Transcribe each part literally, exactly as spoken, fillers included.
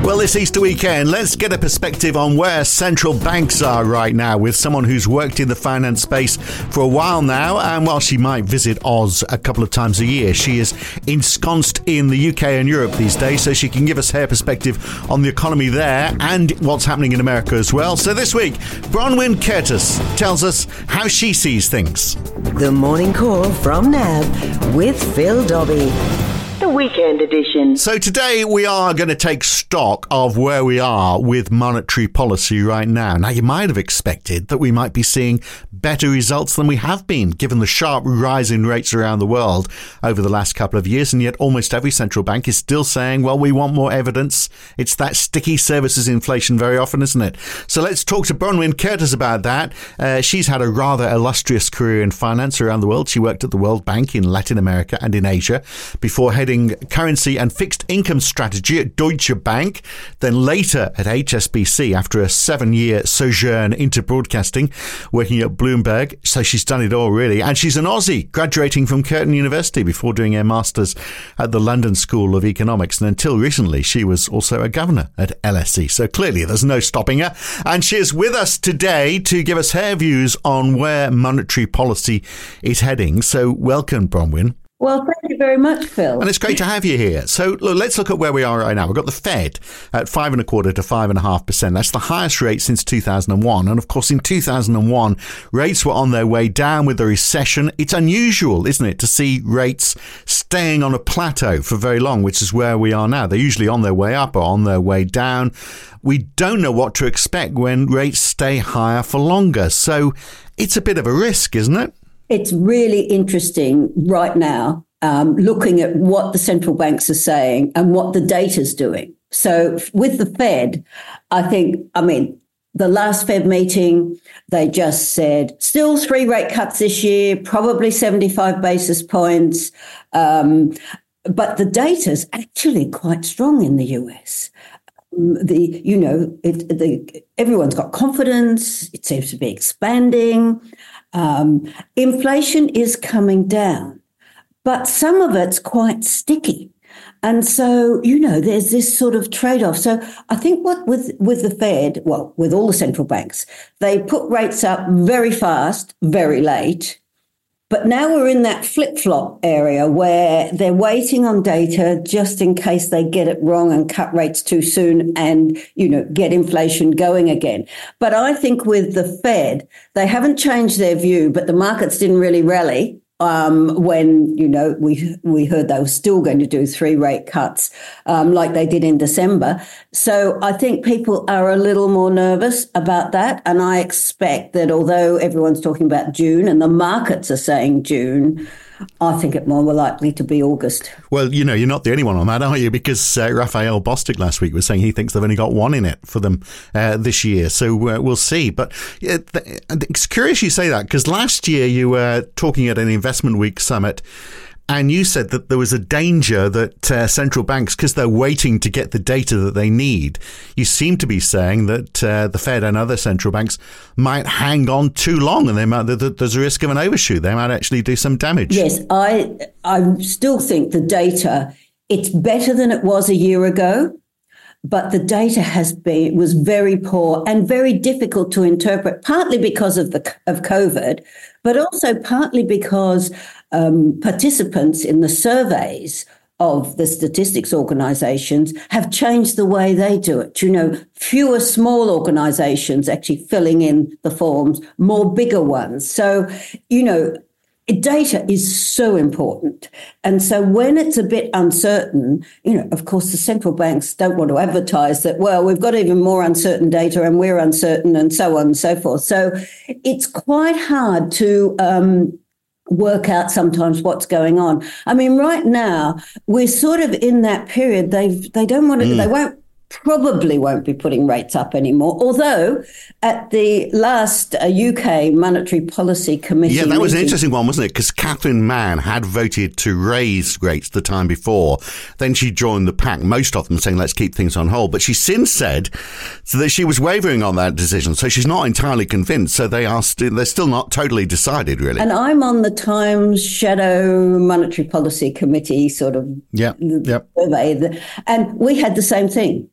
Well, this Easter weekend, let's get a perspective on where central banks are right now with someone who's worked in the finance space for a while now. And while she might visit Oz a couple of times a year, she is ensconced in the U K and Europe these days, so she can give us her perspective on the economy there and what's happening in America as well. So this week, Bronwyn Curtis tells us how she sees things. The Morning Call from N A B with Phil Dobbie. The weekend edition. So today we are going to take stock of where we are with monetary policy right now. Now, you might have expected that we might be seeing better results than we have been, given the sharp rise in rates around the world over the last couple of years. And yet almost every central bank is still saying, well, we want more evidence. It's that sticky services inflation very often, isn't it? So let's talk to Bronwyn Curtis about that. Uh, she's had a rather illustrious career in finance around the world. She worked at the World Bank in Latin America and in Asia before heading currency and fixed income strategy at Deutsche Bank, then later at H S B C after a seven-year sojourn into broadcasting, working at Bloomberg. So she's done it all, really. And she's an Aussie, graduating from Curtin University before doing her master's at the London School of Economics. And until recently, she was also a governor at L S E. So clearly there's no stopping her. And she is with us today to give us her views on where monetary policy is heading. So welcome, Bronwyn. Well, thank you very much, Phil. And it's great to have you here. So look, let's look at where we are right now. We've got the Fed at five and a quarter to five and a half percent. That's the highest rate since two thousand one. And of course, in two thousand one, rates were on their way down with the recession. It's unusual, isn't it, to see rates staying on a plateau for very long, which is where we are now. They're usually on their way up or on their way down. We don't know what to expect when rates stay higher for longer. So it's a bit of a risk, isn't it? It's really interesting right now, um, looking at what the central banks are saying and what the data's doing. So with the Fed, I think, I mean, the last Fed meeting, they just said still three rate cuts this year, probably seventy-five basis points. Um, but the data's actually quite strong in the U S. The, you know, it, the, everyone's got confidence. It seems to be expanding. Um, inflation is coming down, but some of it's quite sticky. And so, you know, there's this sort of trade-off. So I think what with, with the Fed, well, with all the central banks, they put rates up very fast, very late. But now we're in that flip-flop area where they're waiting on data just in case they get it wrong and cut rates too soon and, you know, get inflation going again. But I think with the Fed, they haven't changed their view, but the markets didn't really rally um, when, you know, we we heard they were still going to do three rate cuts um, like they did in December. So I think people are a little more nervous about that. And I expect that although everyone's talking about June and the markets are saying June, I think it more likely to be August. Well, you know, you're not the only one on that, are you? Because uh, Raphael Bostic last week was saying he thinks they've only got one in it for them uh, this year. So uh, we'll see. But uh, th- it's curious you say that, because last year you were talking at an Investment Week summit and you said that there was a danger that uh, central banks, because they're waiting to get the data that they need, you seem to be saying that uh, the Fed and other central banks might hang on too long and they might, that there's a risk of an overshoot. They might actually do some damage. Yes, I I still think the data, it's better than it was a year ago, but the data has been was very poor and very difficult to interpret, partly because of the of COVID, but also partly because um, participants in the surveys of the statistics organizations have changed the way they do it. You know, fewer small organizations actually filling in the forms, more bigger ones. So, you know, data is so important. And so when it's a bit uncertain, you know, of course, the central banks don't want to advertise that, well, we've got even more uncertain data and we're uncertain and so on and so forth. So it's quite hard to um, work out sometimes what's going on. I mean, right now, we're sort of in that period. They've, they don't want to, mm. they won't, probably won't be putting rates up anymore. Although at the last uh, U K Monetary Policy Committee Yeah, that meeting, was an interesting one, wasn't it? Because Catherine Mann had voted to raise rates the time before. Then she joined the pack, most of them saying, let's keep things on hold. But she since said that she was wavering on that decision. So she's not entirely convinced. So they are st- they're still not totally decided, really. And I'm on the Times Shadow Monetary Policy Committee sort of yeah, yep. survey. And we had the same thing.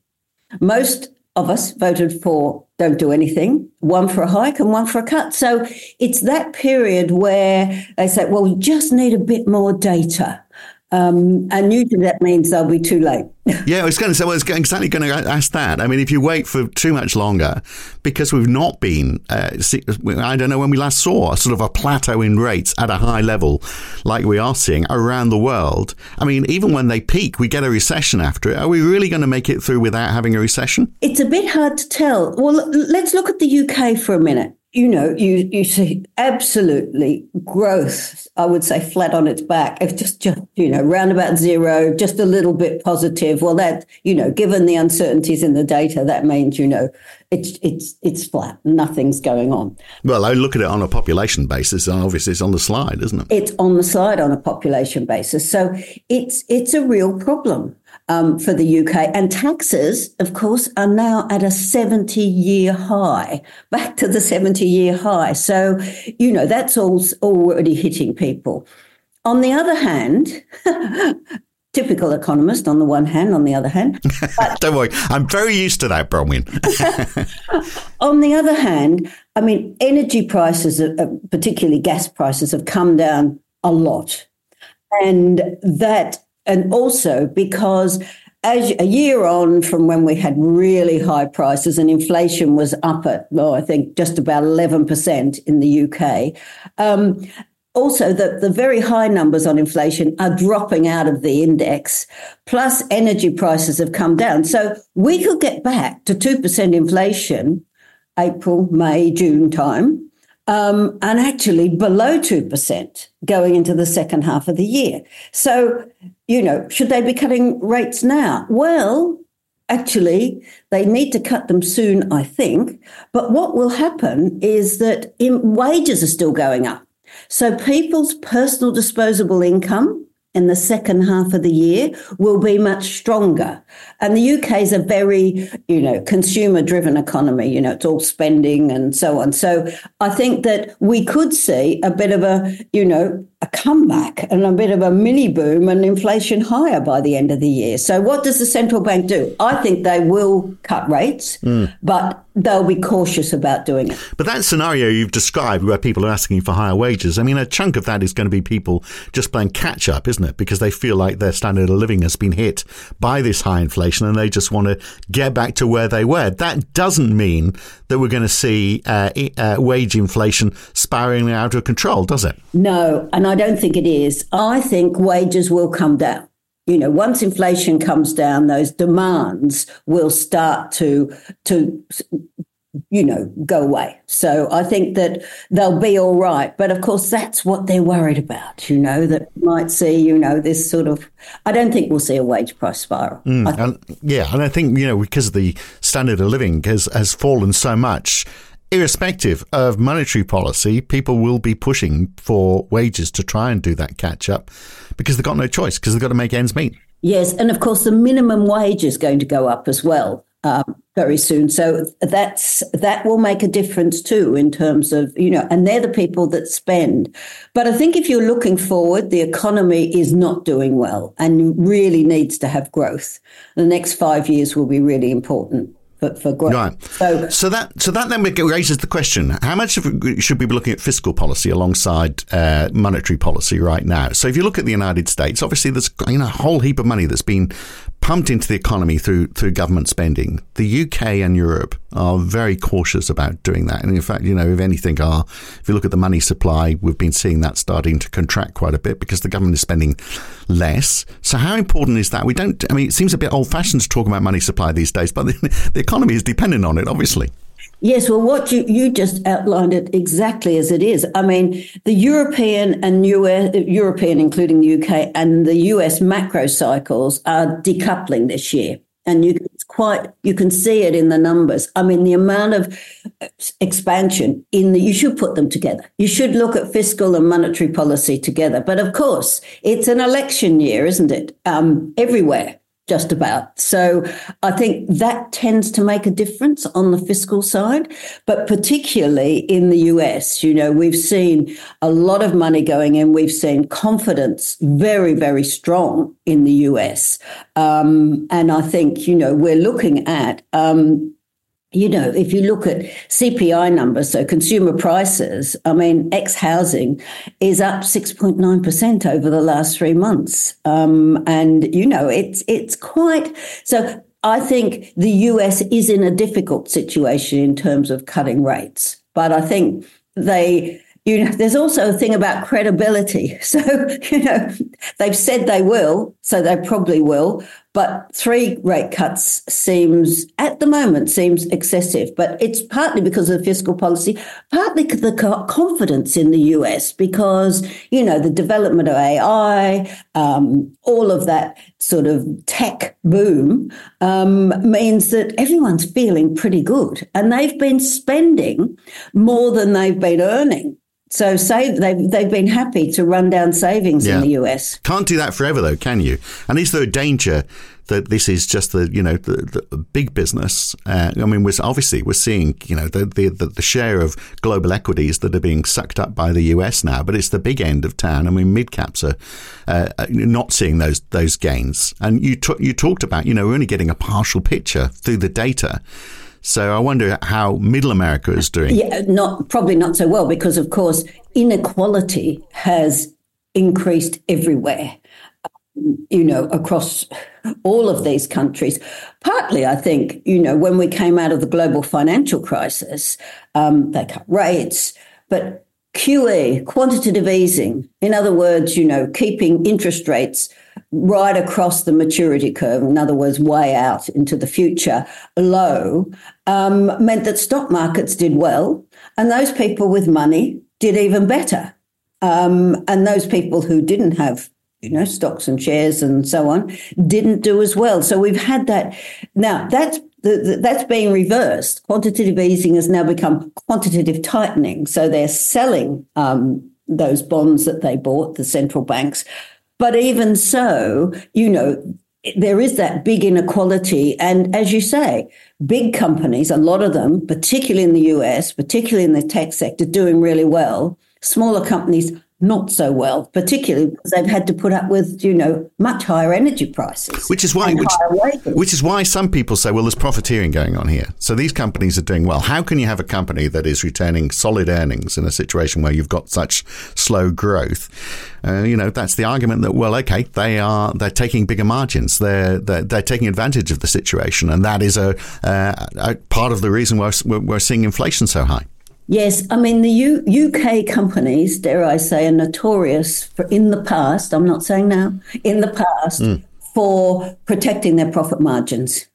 Most of us voted for don't do anything, one for a hike and one for a cut. So it's that period where they say, well, we just need a bit more data. Um, and usually that means they'll be too late. Yeah, I was going to say, well, I was exactly going to ask that. I mean, if you wait for too much longer, because we've not been, uh, I don't know when we last saw a sort of a plateau in rates at a high level like we are seeing around the world. I mean, even when they peak, we get a recession after it. Are we really going to make it through without having a recession? It's a bit hard to tell. Well, let's look at the U K for a minute. You know, you, you see absolutely growth, I would say, flat on its back. It's just, just, you know, round about zero, just a little bit positive. Well, that, you know, given the uncertainties in the data, that means, you know, it's it's it's flat. Nothing's going on. Well, I look at it on a population basis, and obviously it's on the slide, isn't it? It's on the slide on a population basis. So it's it's a real problem. Um, for the U K. And taxes, of course, are now at a seventy-year high, back to the seventy-year high. So, you know, that's all already hitting people. On the other hand, typical economist on the one hand, on the other hand. But don't worry, I'm very used to that, Bronwyn. On the other hand, I mean, energy prices, uh, particularly gas prices, have come down a lot. And that And also because as a year on from when we had really high prices and inflation was up at, well, I think just about eleven percent in the U K, um, also the, the very high numbers on inflation are dropping out of the index, plus energy prices have come down. So we could get back to two percent inflation April, May, June time. Um, and actually below two percent going into the second half of the year. So, you know, should they be cutting rates now? Well, actually, they need to cut them soon, I think. But what will happen is that in, wages are still going up. So people's personal disposable income in the second half of the year will be much stronger. And the U K is a very, you know, consumer-driven economy. You know, it's all spending and so on. So I think that we could see a bit of a, you know, a comeback and a bit of a mini boom and inflation higher by the end of the year. So what does the central bank do? I think they will cut rates, mm. but they'll be cautious about doing it. But that scenario you've described where people are asking for higher wages, I mean, a chunk of that is going to be people just playing catch up, isn't it? Because they feel like their standard of living has been hit by this high inflation and they just want to get back to where they were. That doesn't mean that we're going to see uh, uh, wage inflation spiraling out of control, does it? No, and I don't think it is. I think wages will come down. You know, once inflation comes down, those demands will start to, to, you know, go away. So I think that they'll be all right. But of course, that's what they're worried about, you know, that we might see, you know, this sort of, I don't think we'll see a wage price spiral. Mm, and, yeah. And I think, you know, because the standard of living has, has fallen so much, irrespective of monetary policy, people will be pushing for wages to try and do that catch up because they've got no choice, because they've got to make ends meet. Yes. And of course, the minimum wage is going to go up as well um, very soon. So that's that will make a difference, too, in terms of, you know, and they're the people that spend. But I think if you're looking forward, the economy is not doing well and really needs to have growth. The next five years will be really important. For, for growth. Right. So, so that so that then raises the question: how much of, should we be looking at fiscal policy alongside uh, monetary policy right now? So, if you look at the United States, obviously there's you know a whole heap of money that's been pumped into the economy through through government spending. The U K and Europe are very cautious about doing that, and in fact, you know, if anything, are if you look at the money supply, we've been seeing that starting to contract quite a bit because the government is spending less. So, how important is that? We don't. I mean, it seems a bit old-fashioned to talk about money supply these days, but the, the economy is dependent on it, obviously. Yes, well, what you, you just outlined it exactly as it is. I mean, the European and U S, European, including the U K, and the U S macro cycles are decoupling this year. And you, it's quite, you can see it in the numbers. I mean, the amount of expansion in the, you should put them together. You should look at fiscal and monetary policy together. But of course, it's an election year, isn't it? Um, everywhere. just about. So I think that tends to make a difference on the fiscal side, but particularly in the U S, you know, we've seen a lot of money going in. We've seen confidence very, very strong in the U S. Um, and I think, you know, we're looking at, um, you know, if you look at C P I numbers, so consumer prices, I mean, ex-housing is up six point nine percent over the last three months. Um, and, you know, it's it's quite, so I think the U S is in a difficult situation in terms of cutting rates. But I think they, you know, there's also a thing about credibility. So, you know, they've said they will, so they probably will. But three rate cuts seems, at the moment, seems excessive. But it's partly because of fiscal policy, partly the confidence in the U S because, you know, the development of A I, um, all of that sort of tech boom um, means that everyone's feeling pretty good. And they've been spending more than they've been earning. So save, they've, they've been happy to run down savings yeah. in the U S. Can't do that forever, though, can you? And is there a danger that this is just the, you know, the, the big business? Uh, I mean, we're, obviously, we're seeing, you know, the, the, the share of global equities that are being sucked up by the U S now, but it's the big end of town. I mean, mid-caps are uh, not seeing those those gains. And you, t- you talked about, you know, we're only getting a partial picture through the data. So I wonder how Middle America is doing. Yeah, not probably not so well because, of course, inequality has increased everywhere, um, you know, across all of these countries. Partly, I think, you know, when we came out of the global financial crisis, um, they cut rates, but Q E, quantitative easing, in other words, you know, keeping interest rates right across the maturity curve, in other words, way out into the future, low, um, meant that stock markets did well, and those people with money did even better. Um, and those people who didn't have, you know, stocks and shares and so on, didn't do as well. So we've had that. Now, that's the, the, that's being reversed. Quantitative easing has now become quantitative tightening. So they're selling um, those bonds that they bought, the central banks. But even so, you know, there is that big inequality. And as you say, big companies, a lot of them, particularly in the U S, particularly in the tech sector, doing really well. Smaller companies, not so well, particularly because they've had to put up with, you know, much higher energy prices. Which is why, which, which is why some people say, well, there's profiteering going on here. So these companies are doing well. How can you have a company that is returning solid earnings in a situation where you've got such slow growth? Uh, you know, that's the argument that, well, okay, they are, they're taking bigger margins. They're, they're, they're taking advantage of the situation. And that is a, uh, a part of the reason why we're, we're seeing inflation so high. Yes, I mean, the U- UK companies, dare I say, are notorious for, in the past, I'm not saying now, in the past, mm. for protecting their profit margins,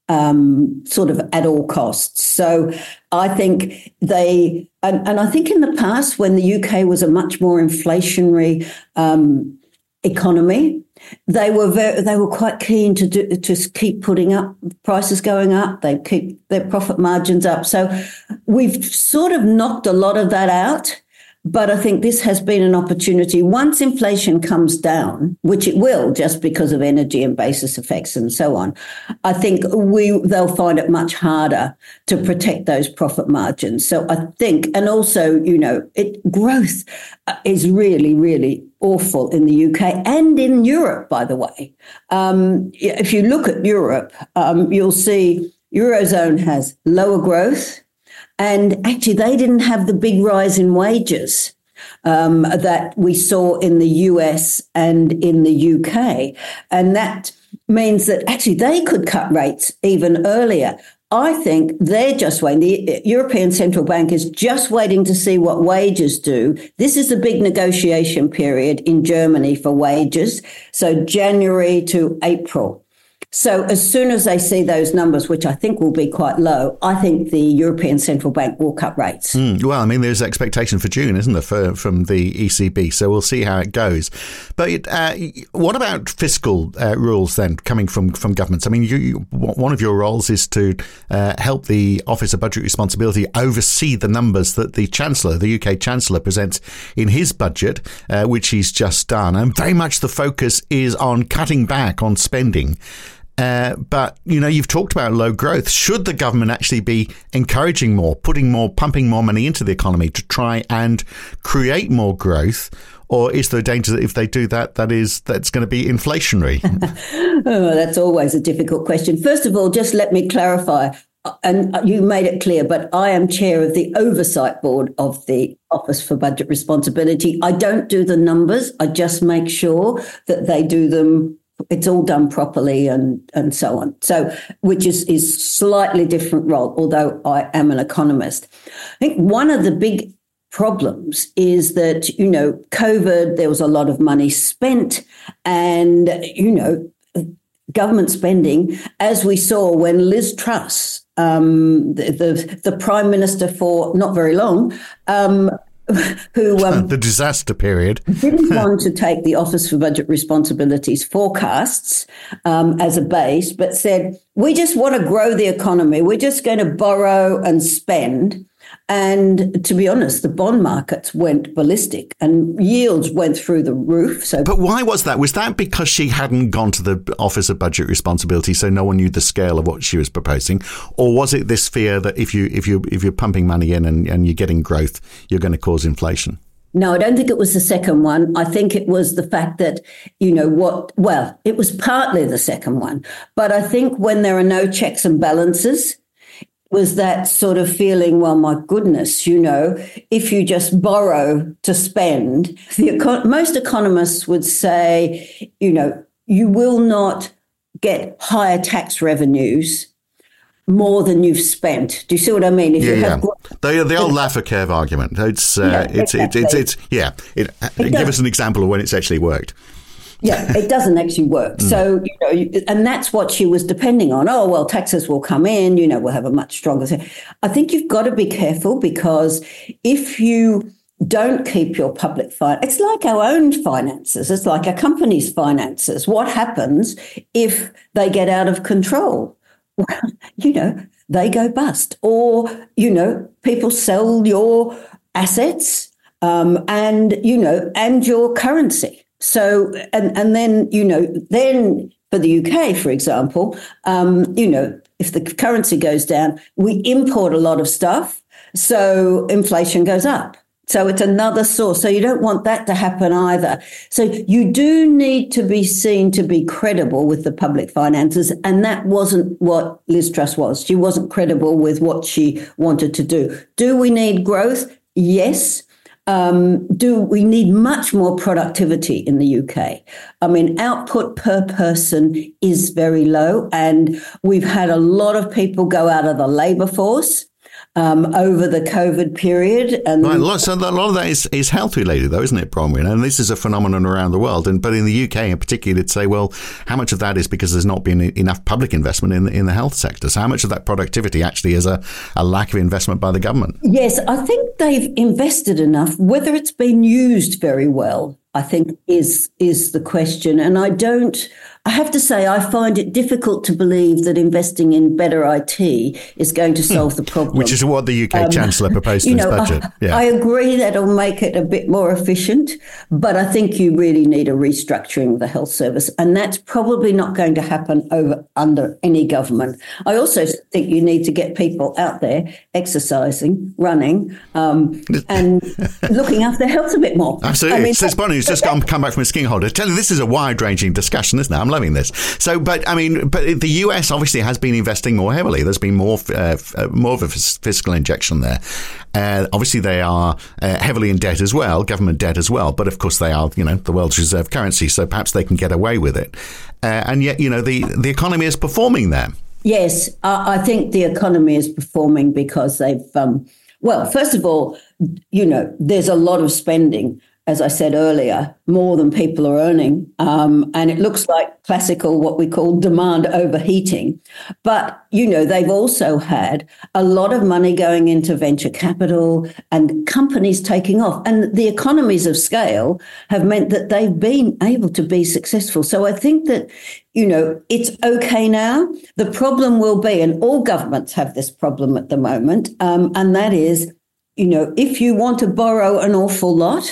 um, sort of at all costs. So I think they, and, and I think in the past, when the U K was a much more inflationary um, economy, they were very, they were quite keen to do, to keep putting up prices going up. They keep their profit margins up. So we've sort of knocked a lot of that out. But I think this has been an opportunity. Once inflation comes down, which it will, just because of energy and basis effects and so on, I think we they'll find it much harder to protect those profit margins. So I think, and also, you know, it growth is really, really awful in the U K and in Europe, by the way. Um, if you look at Europe, um, you'll see Eurozone has lower growth. And actually, they didn't have the big rise in wages um, that we saw in the U S and in the U K. And that means that actually they could cut rates even earlier. I think they're just waiting. The European Central Bank is just waiting to see what wages do. This is a big negotiation period in Germany for wages. So January to April. So as soon as they see those numbers, which I think will be quite low, I think the European Central Bank will cut rates. Mm, well, I mean, there's expectation for June, isn't there, for, from the E C B? So we'll see how it goes. But uh, what about fiscal uh, rules then coming from, from governments? I mean, you, you, one of your roles is to uh, help the Office of Budget Responsibility oversee the numbers that the Chancellor, the U K Chancellor, presents in his budget, uh, which he's just done. And very much the focus is on cutting back on spending. Uh, but, you know, you've talked about low growth. Should the government actually be encouraging more, putting more, pumping more money into the economy to try and create more growth? Or is there a danger that if they do that, that is that's going to be inflationary? Oh, that's always a difficult question. First of all, just let me clarify. And you made it clear, but I am chair of the oversight board of the Office for Budget Responsibility. I don't do the numbers. I just make sure that they do them. It's all done properly and, and so on. So, which is, is slightly different role, although I am an economist. I think one of the big problems is that, you know, COVID, there was a lot of money spent and, you know, government spending, as we saw when Liz Truss, um, the, the, the Prime Minister for not very long, um, who um, the disaster period didn't want to take the Office for Budget Responsibility's forecasts um, as a base, but said, we just want to grow the economy. We're just going to borrow and spend. And to be honest, the bond markets went ballistic and yields went through the roof. So, But why was that? Was that because she hadn't gone to the Office of Budget Responsibility, so no one knew the scale of what she was proposing? Or was it this fear that if you if you if you're pumping money in and, and you're getting growth, you're going to cause inflation? No, I don't think it was the second one. I think it was the fact that, you know, what, well, it was partly the second one. But I think when there are no checks and balances, was that sort of feeling, well, my goodness, you know, if you just borrow to spend, the econ- most economists would say, you know, you will not get higher tax revenues more than you've spent. Do you see what I mean? If yeah, you yeah. have the, the old Laffer curve argument. It's, uh, yeah, it's, exactly. it's, it's, it's, yeah. It, it give us an example of when it's actually worked. Yeah, it doesn't actually work. Mm. So, you know, and that's what she was depending on. Oh, well, taxes will come in, you know, we'll have a much stronger. I think you've got to be careful because if you don't keep your public finance, it's like our own finances. It's like a company's finances. What happens if they get out of control? Well, you know, they go bust or, you know, people sell your assets um, and, you know, and your currency. So, and, and then, you know, then for the U K, for example, um, you know, if the currency goes down, we import a lot of stuff. So inflation goes up. So it's another source. So you don't want that to happen either. So you do need to be seen to be credible with the public finances. And that wasn't what Liz Truss was. She wasn't credible with what she wanted to do. Do we need growth? Yes. Um, do we need much more productivity in the U K? I mean, output per person is very low, and we've had a lot of people go out of the labour force um, over the COVID period. And right, so a lot of that is, is health related, though, isn't it, Bronwyn? And this is a phenomenon around the world. And but in the U K in particular, it'd say, well, how much of that is because there's not been enough public investment in the, in the health sector? So how much of that productivity actually is a, a lack of investment by the government? Yes, I think they've invested enough. Whether it's been used very well, I think, is is the question. And I don't, I have to say, I find it difficult to believe that investing in better I T is going to solve the problem. Which is what the U K um, Chancellor proposed in his budget. I, yeah. I agree that it'll make it a bit more efficient, but I think you really need a restructuring of the health service. And that's probably not going to happen over under any government. I also think you need to get people out there exercising, running, um, and looking after their health a bit more. Absolutely. I mean, Says Bonnie, who's just come, come back from a skiing holiday. Tell you, this is a wide-ranging discussion, isn't it? I'm loving this. So, but I mean, but the U S obviously has been investing more heavily. There's been more, uh, more of a fiscal injection there. Uh, obviously, they are uh, heavily in debt as well, government debt as well. But of course, they are, you know, the world's reserve currency. So perhaps they can get away with it. Uh, and yet, you know, the, the economy is performing there. Yes, I, I think the economy is performing because they've, um, well, first of all, you know, there's a lot of spending. As I said earlier, more than people are earning. Um, and it looks like classical, what we call demand overheating. But, you know, they've also had a lot of money going into venture capital and companies taking off. And the economies of scale have meant that they've been able to be successful. So I think that, you know, it's okay now. The problem will be, and all governments have this problem at the moment, um, and that is, you know, if you want to borrow an awful lot,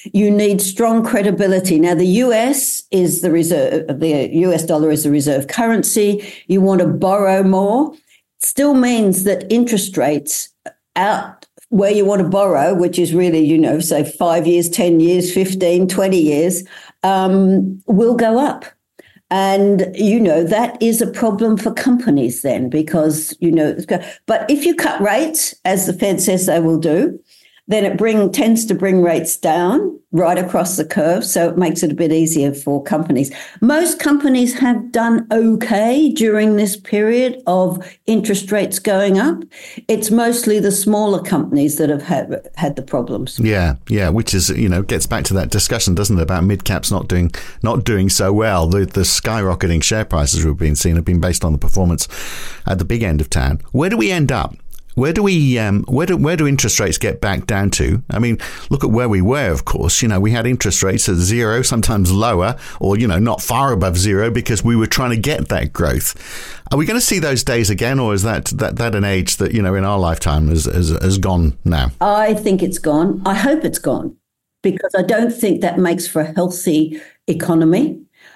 You need strong credibility. Now, the U S is the reserve, the U S dollar is the reserve currency. You want to borrow more. Still means that interest rates out where you want to borrow, which is really, you know, say five years, ten years, fifteen, twenty years, um, will go up. And, you know, that is a problem for companies then because, you know, but if you cut rates, as the Fed says they will do, then it bring tends to bring rates down right across the curve. So it makes it a bit easier for companies. Most companies have done okay during this period of interest rates going up. It's mostly the smaller companies that have had, had the problems. Yeah, yeah, which is, you know, gets back to that discussion, doesn't it, about mid-caps not doing not doing so well. The, the skyrocketing share prices we've been seeing have been based on the performance at the big end of town. Where do we end up? Where do we, um, where do, where do interest rates get back down to? I mean, look at where we were, of course. You know, we had interest rates at zero, sometimes lower, or, you know, not far above zero because we were trying to get that growth. Are we going to see those days again, or is that, that, that an age that, you know, in our lifetime has, has, has gone now? I think it's gone. I hope it's gone because I don't think that makes for a healthy economy.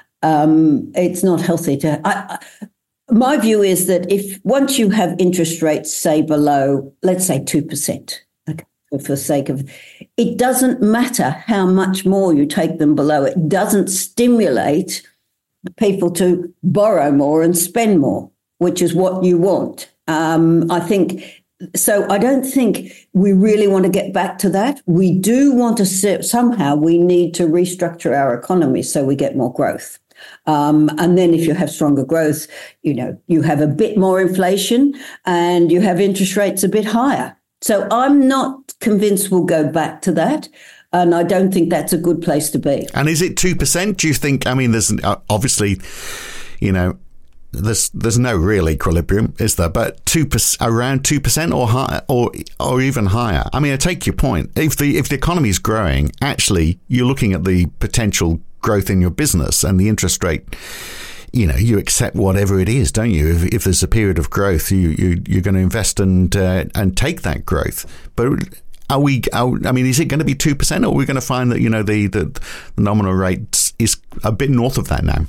Um, it's not healthy to, I, I My view is that if once you have interest rates, say below, let's say two percent, okay, for the sake of, it doesn't matter how much more you take them below. It doesn't stimulate people to borrow more and spend more, which is what you want. Um, I think, so I don't think we really want to get back to that. We do want to, somehow we need to restructure our economy so we get more growth. Um, and then if you have stronger growth, you know, you have a bit more inflation and you have interest rates a bit higher. So I'm not convinced we'll go back to that. And I don't think that's a good place to be. And is it two percent? Do you think, I mean, there's obviously, you know, there's there's no real equilibrium, is there? But two percent, around two percent or higher, or or even higher. I mean, I take your point. If the if the economy is growing, actually, you're looking at the potential growth in your business and the interest rate. You know, you accept whatever it is, don't you? If, if there's a period of growth, you you you're going to invest and uh, and take that growth. But are we? Are, I mean, is it going to be two percent, or are we going to find that, you know, the the, the nominal rate is a bit north of that now?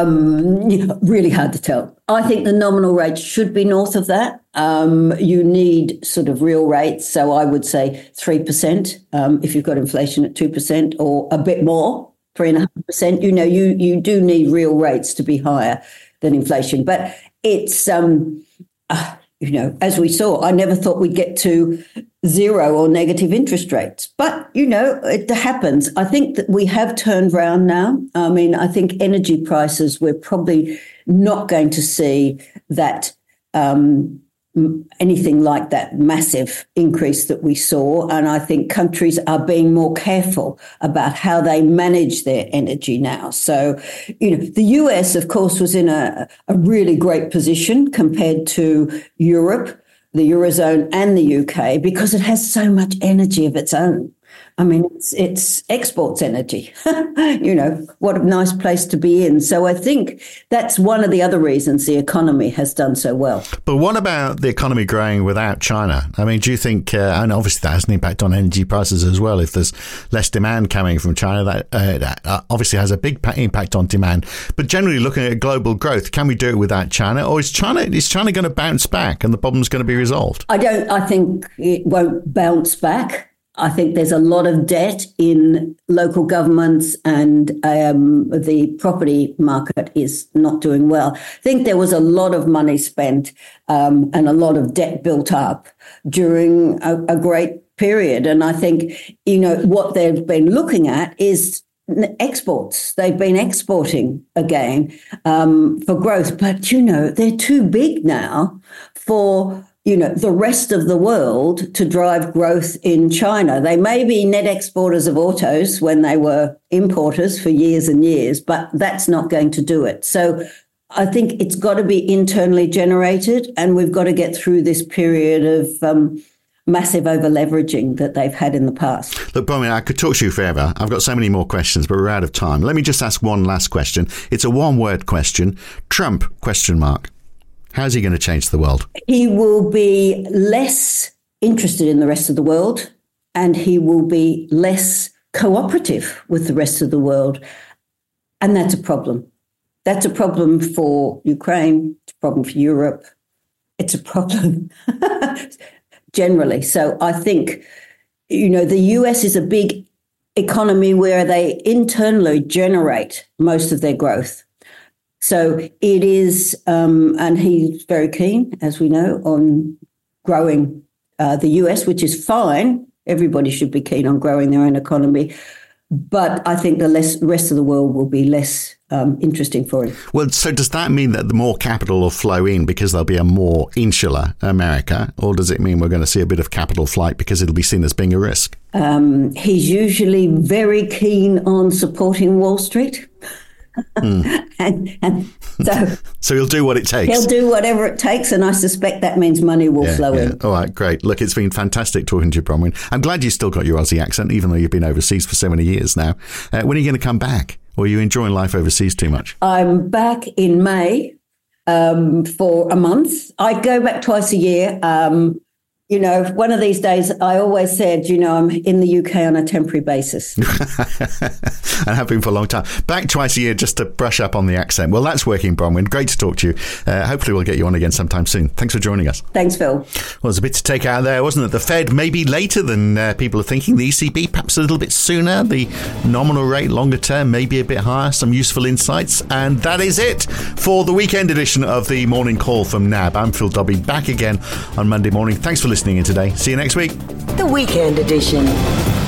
Um, you know, really hard to tell. I think the nominal rate should be north of that. Um, you need sort of real rates. So I would say three percent um, if you've got inflation at two percent or a bit more, three and a half percent. You know, you, you do need real rates to be higher than inflation. But it's, um, uh, you know, as we saw, I never thought we'd get to zero or negative interest rates. But, you know, it happens. I think that we have turned round now. I mean, I think energy prices, we're probably not going to see that um, anything like that massive increase that we saw. And I think countries are being more careful about how they manage their energy now. So, you know, the U S, of course, was in a, a really great position compared to Europe, the Eurozone and the U K, because it has so much energy of its own. I mean, it's, it's exports energy. You know, what a nice place to be in. So I think that's one of the other reasons the economy has done so well. But what about the economy growing without China? I mean, do you think, uh, and obviously that has an impact on energy prices as well. If there's less demand coming from China, that, uh, that obviously has a big impact on demand. But generally looking at global growth, can we do it without China? Or is China, is China going to bounce back and the problem's going to be resolved? I don't, I think it won't bounce back. I think there's a lot of debt in local governments and um, the property market is not doing well. I think there was a lot of money spent um, and a lot of debt built up during a, a great period. And I think, you know, what they've been looking at is exports. They've been exporting again um, for growth. But, you know, they're too big now for you know, the rest of the world to drive growth in China. They may be net exporters of autos when they were importers for years and years, but that's not going to do it. So I think it's got to be internally generated, and we've got to get through this period of um, massive over-leveraging that they've had in the past. Look, Bronwyn, I could talk to you forever. I've got so many more questions, but we're out of time. Let me just ask one last question. It's a one-word question. Trump, question mark. How's he going to change the world? He will be less interested in the rest of the world, and he will be less cooperative with the rest of the world. And that's a problem. That's a problem for Ukraine. It's a problem for Europe. It's a problem generally. So I think, you know, the U S is a big economy where they internally generate most of their growth. So it is, um, and he's very keen, as we know, on growing uh, the U S, which is fine. Everybody should be keen on growing their own economy. But I think the less, rest of the world will be less um, interesting for him. Well, so does that mean that the more capital will flow in because there'll be a more insular America? Or does it mean we're going to see a bit of capital flight because it'll be seen as being a risk? Um, he's usually very keen on supporting Wall Street. Mm. and, and so, so he'll do what it takes. He'll do whatever it takes, and I suspect that means money will yeah, flow yeah. in. All right, great. Look, it's been fantastic talking to you, Bronwyn. I'm glad you still got your Aussie accent, even though you've been overseas for so many years now. Uh, when are you going to come back? Or are you enjoying life overseas too much? I'm back in May um, for a month. I go back twice a year. Um, You know, one of these days, I always said, you know, I'm in the U K on a temporary basis. And have been for a long time. Back twice a year just to brush up on the accent. Well, that's working, Bronwyn. Great to talk to you. Uh, hopefully we'll get you on again sometime soon. Thanks for joining us. Thanks, Phil. Well, there's a bit to take out there, wasn't it? The Fed maybe later than uh, people are thinking. The E C B perhaps a little bit sooner. The nominal rate longer term, maybe a bit higher. Some useful insights. And that is it for the weekend edition of the Morning Call from N A B. I'm Phil Dobbie, back again on Monday morning. Thanks for listening in today. See you next week. The Weekend Edition.